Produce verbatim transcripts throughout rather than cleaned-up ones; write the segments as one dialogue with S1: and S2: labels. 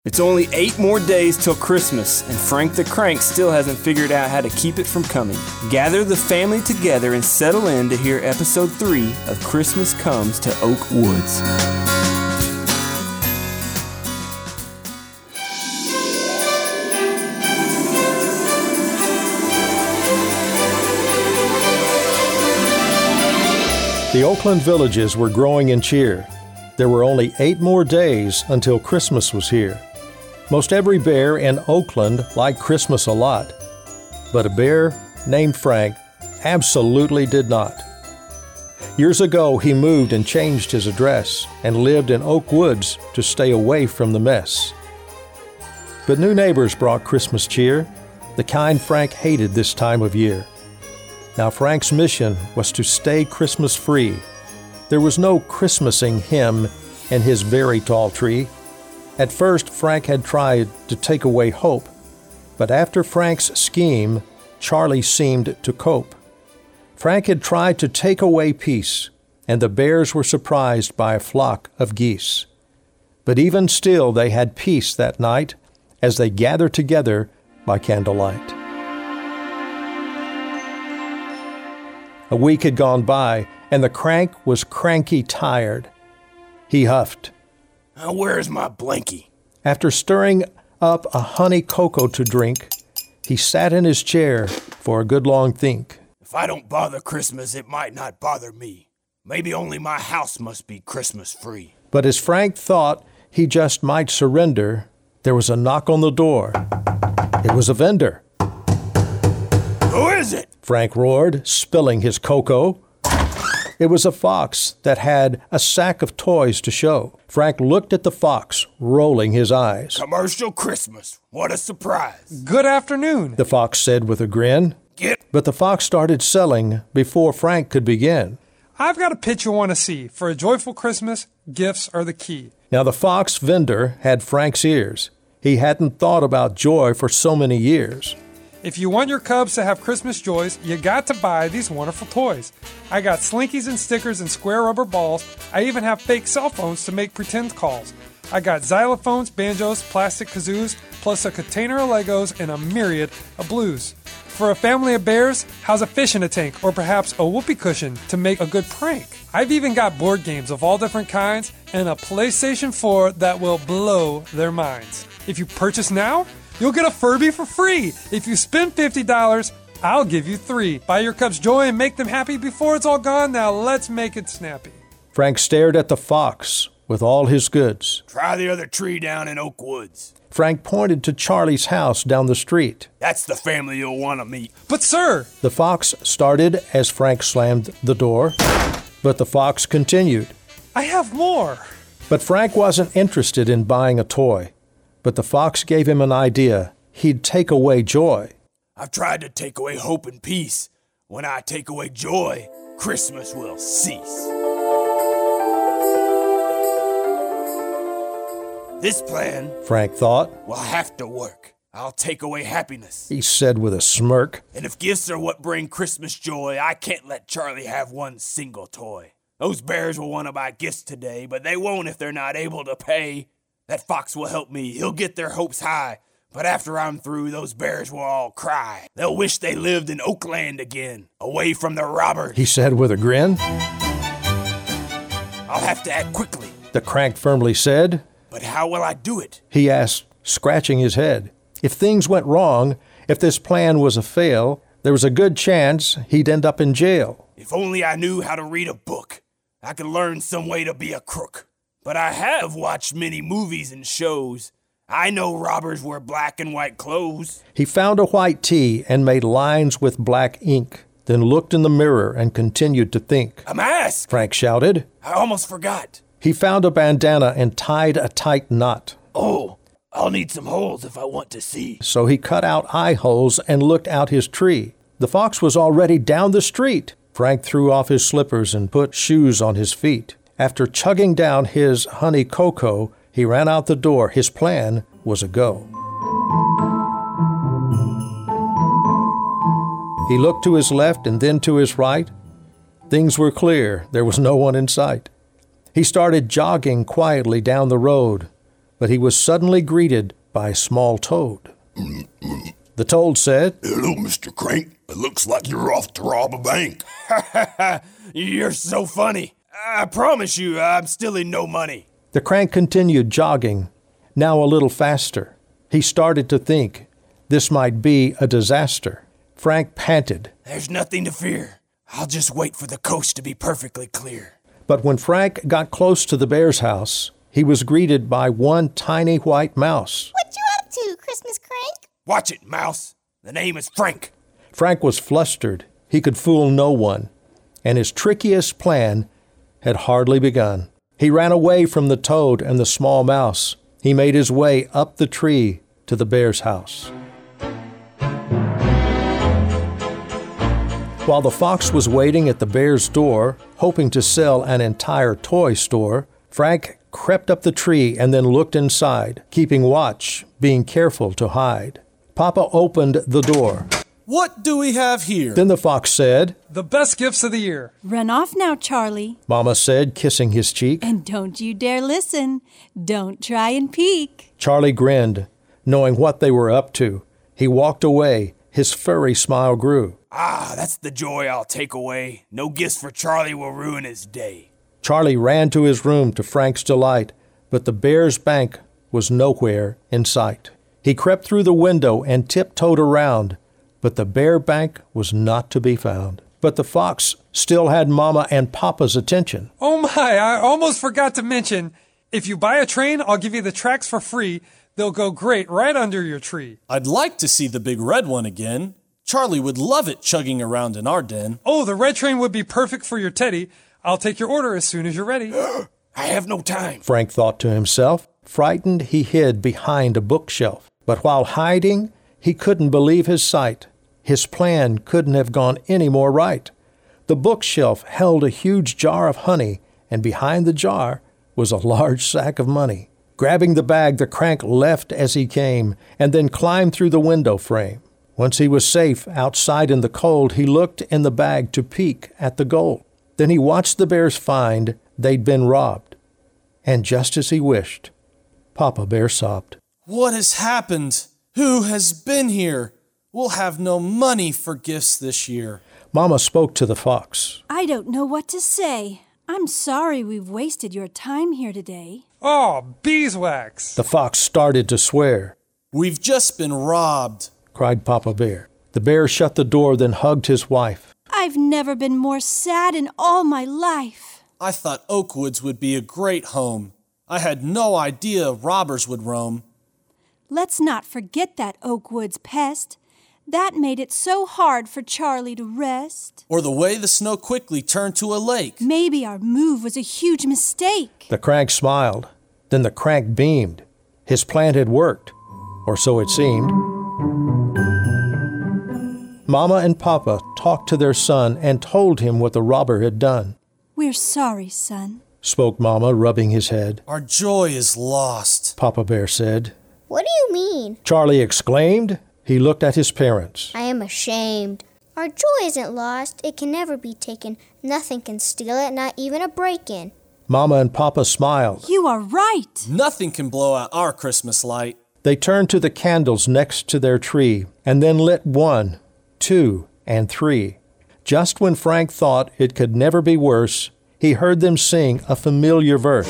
S1: It's only eight more days till Christmas, and Frank the Crank still hasn't figured out how to keep it from coming. Gather the family together and settle in to hear episode three of Christmas Comes to Oak Woods.
S2: The Oakland villages were growing in cheer. There were only eight more days until Christmas was here. Most every bear in Oakland liked Christmas a lot, but a bear named Frank absolutely did not. Years ago, he moved and changed his address and lived in Oak Woods to stay away from the mess. But new neighbors brought Christmas cheer, the kind Frank hated this time of year. Now Frank's mission was to stay Christmas free. There was no Christmasing him and his very tall tree. At first, Frank had tried to take away hope, but after Frank's scheme, Charlie seemed to cope. Frank had tried to take away peace, and the bears were surprised by a flock of geese. But even still, they had peace that night as they gathered together by candlelight. A week had gone by, and the crank was cranky tired. He huffed.
S1: Now where's my blankie?
S2: After stirring up a honey cocoa to drink, he sat in his chair for a good long think.
S1: If I don't bother Christmas, it might not bother me. Maybe only my house must be Christmas free.
S2: But as Frank thought he just might surrender, there was a knock on the door. It was a vendor.
S1: Who is it?
S2: Frank roared, spilling his cocoa. It was a fox that had a sack of toys to show. Frank looked at the fox, rolling his eyes.
S1: Commercial Christmas. What a surprise.
S3: Good afternoon,
S2: the fox said with a grin.
S1: Get.
S2: But the fox started selling before Frank could begin.
S3: I've got a pitch you want to see. For a joyful Christmas, gifts are the key.
S2: Now the fox vendor had Frank's ears. He hadn't thought about joy for so many years.
S3: If you want your cubs to have Christmas joys, you got to buy these wonderful toys. I got slinkies and stickers and square rubber balls. I even have fake cell phones to make pretend calls. I got xylophones, banjos, plastic kazoos, plus a container of Legos and a myriad of blues. For a family of bears, how's a fish in a tank or perhaps a whoopee cushion to make a good prank? I've even got board games of all different kinds and a PlayStation four that will blow their minds. If you purchase now, you'll get a Furby for free. If you spend fifty dollars, I'll give you three. Buy your cubs joy and make them happy before it's all gone. Now let's make it snappy.
S2: Frank stared at the fox with all his goods.
S1: Try the other tree down in Oak Woods.
S2: Frank pointed to Charlie's house down the street.
S1: That's the family you'll want to meet.
S3: But sir!
S2: The fox started as Frank slammed the door, but the fox continued.
S3: I have more.
S2: But Frank wasn't interested in buying a toy. But the fox gave him an idea. He'd take away joy.
S1: I've tried to take away hope and peace. When I take away joy, Christmas will cease. This plan,
S2: Frank thought,
S1: will have to work. I'll take away happiness,
S2: he said with a smirk.
S1: And if gifts are what bring Christmas joy, I can't let Charlie have one single toy. Those bears will want to buy gifts today, but they won't if they're not able to pay. That fox will help me. He'll get their hopes high. But after I'm through, those bears will all cry. They'll wish they lived in Oakland again, away from the robbers,
S2: he said with a grin.
S1: I'll have to act quickly,
S2: the crank firmly said.
S1: But how will I do it?
S2: He asked, scratching his head. If things went wrong, if this plan was a fail, there was a good chance he'd end up in jail.
S1: If only I knew how to read a book, I could learn some way to be a crook. But I have watched many movies and shows. I know robbers wear black and white clothes.
S2: He found a white tee and made lines with black ink, then looked in the mirror and continued to think.
S1: A mask!
S2: Frank shouted.
S1: I almost forgot.
S2: He found a bandana and tied a tight knot.
S1: Oh, I'll need some holes if I want to see.
S2: So he cut out eye holes and looked out his tree. The fox was already down the street. Frank threw off his slippers and put shoes on his feet. After chugging down his honey cocoa, he ran out the door. His plan was a go. He looked to his left and then to his right. Things were clear. There was no one in sight. He started jogging quietly down the road. but he was suddenly greeted by a small toad. The toad said,
S4: "Hello, Mister Crank. It looks like you're off to rob a bank."
S1: You're so funny. I promise you, I'm stealing no money.
S2: The crank continued jogging, now a little faster. He started to think this might be a disaster. Frank panted.
S1: There's nothing to fear. I'll just wait for the coast to be perfectly clear.
S2: But when Frank got close to the bear's house, he was greeted by one tiny white mouse.
S5: What you up to, Christmas Crank?
S1: Watch it, mouse. The name is Frank.
S2: Frank was flustered. He could fool no one, and his trickiest plan had hardly begun. He ran away from the toad and the small mouse. He made his way up the tree to the bear's house. While the fox was waiting at the bear's door, hoping to sell an entire toy store, Frank crept up the tree and then looked inside, keeping watch, being careful to hide. Papa opened the door.
S6: "What do we have here?"
S2: Then the fox said,
S3: The best gifts of the year.
S7: Run off now, Charlie.
S2: Mama said, kissing his cheek.
S7: And don't you dare listen. Don't try and peek.
S2: Charlie grinned, knowing what they were up to. He walked away. His furry smile grew.
S1: Ah, that's the joy I'll take away. No gifts for Charlie will ruin his day.
S2: Charlie ran to his room to Frank's delight, but the bear's bank was nowhere in sight. He crept through the window and tiptoed around, but the bear bank was not to be found. But the fox still had Mama and Papa's attention.
S3: Oh my, I almost forgot to mention, if you buy a train, I'll give you the tracks for free. They'll go great right under your tree.
S6: I'd like to see the big red one again. Charlie would love it chugging around in our den.
S3: Oh, the red train would be perfect for your teddy. I'll take your order as soon as you're ready.
S1: I have no time.
S2: Frank thought to himself. Frightened, he hid behind a bookshelf. But while hiding, he couldn't believe his sight. His plan couldn't have gone any more right. The bookshelf held a huge jar of honey, and behind the jar was a large sack of money. Grabbing the bag, the crank left as he came, and then climbed through the window frame. Once he was safe outside in the cold, he looked in the bag to peek at the gold. Then he watched the bears find they'd been robbed. And just as he wished, Papa Bear sobbed.
S6: "What has happened? Who has been here? We'll have no money for gifts this year."
S2: Mama spoke to the fox.
S7: I don't know what to say. I'm sorry we've wasted your time here today.
S3: Oh, beeswax.
S2: The fox started to swear.
S6: "We've just been robbed,"
S2: cried Papa Bear. The bear shut the door, then hugged his wife.
S7: I've never been more sad in all my life.
S6: "I thought Oakwoods would be a great home. I had no idea robbers would roam."
S7: Let's not forget that Oakwoods pest. That made it so hard for Charlie to rest.
S6: Or the way the snow quickly turned to a lake.
S7: Maybe our move was a huge mistake.
S2: The crank smiled. Then the crank beamed. His plan had worked, or so it seemed. Mama and Papa talked to their son and told him what the robber had done.
S7: We're sorry, son,
S2: spoke Mama, rubbing his head.
S6: "Our joy is lost,"
S2: Papa Bear said.
S5: What do you mean?
S2: Charlie exclaimed. He looked at his parents.
S5: I am ashamed. Our joy isn't lost. It can never be taken. Nothing can steal it, not even a break-in.
S2: Mama and Papa smiled.
S7: You are right.
S6: "Nothing can blow out our Christmas light."
S2: They turned to the candles next to their tree and then lit one, two, and three. Just when Frank thought it could never be worse, he heard them sing a familiar verse.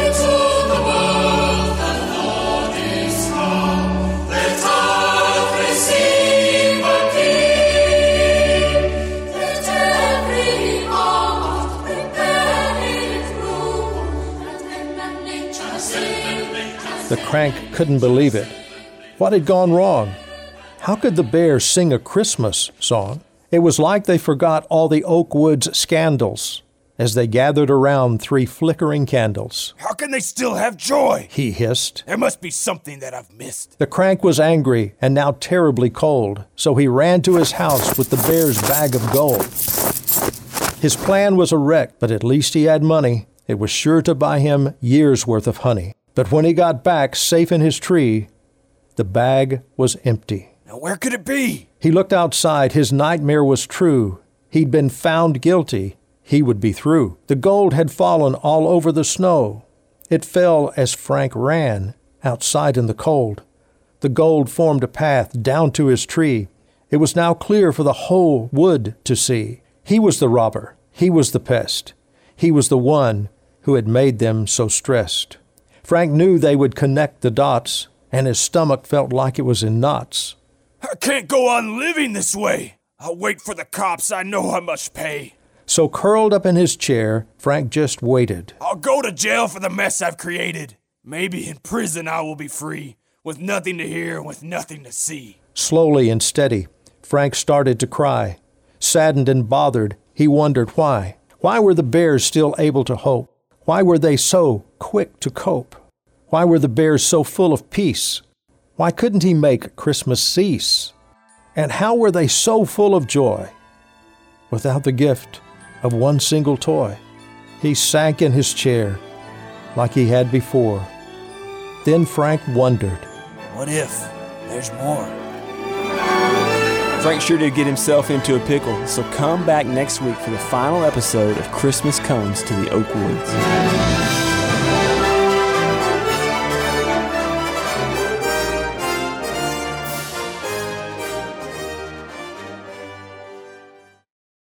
S2: The crank couldn't believe it. What had gone wrong? How could the bears sing a Christmas song? It was like they forgot all the Oakwoods scandals as they gathered around three flickering candles.
S1: How can they still have joy?
S2: He hissed.
S1: There must be something that I've missed.
S2: The crank was angry and now terribly cold, so he ran to his house with the bear's bag of gold. His plan was a wreck, but at least he had money. It was sure to buy him years' worth of honey. But when he got back safe in his tree, the bag was empty.
S1: Now where could it be?
S2: He looked outside. His nightmare was true. He'd been found guilty. He would be through. The gold had fallen all over the snow. It fell as Frank ran outside in the cold. The gold formed a path down to his tree. It was now clear for the whole wood to see. He was the robber. He was the pest. He was the one who had made them so stressed. Frank knew they would connect the dots, and his stomach felt like it was in knots.
S1: I can't go on living this way. I'll wait for the cops. I know I must pay.
S2: So curled up in his chair, Frank just waited.
S1: I'll go to jail for the mess I've created. Maybe in prison I will be free, with nothing to hear and with nothing to see.
S2: Slowly and steady, Frank started to cry. Saddened and bothered, he wondered why. Why were the bears still able to hope? Why were they so quick to cope? Why were the bears so full of peace? Why couldn't he make Christmas cease? And how were they so full of joy without the gift of one single toy? He sank in his chair like he had before. Then Frank wondered,
S1: what if there's more?
S8: Frank sure did get himself into a pickle, so come back next week for the final episode of Christmas Comes to the Oak Woods.